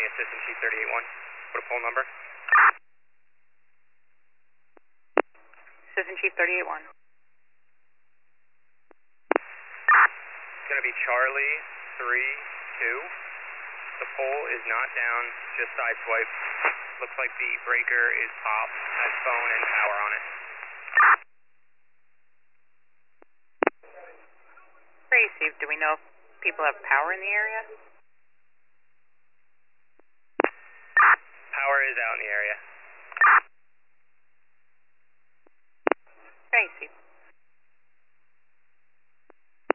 Assistant Chief 381. What a phone number? Assistant Chief 381. It's going to be Charlie 32. The pole is not down, just sideswipe. Looks like the breaker is popped, has phone and power on it. Tracy, do we know if people have power in the area?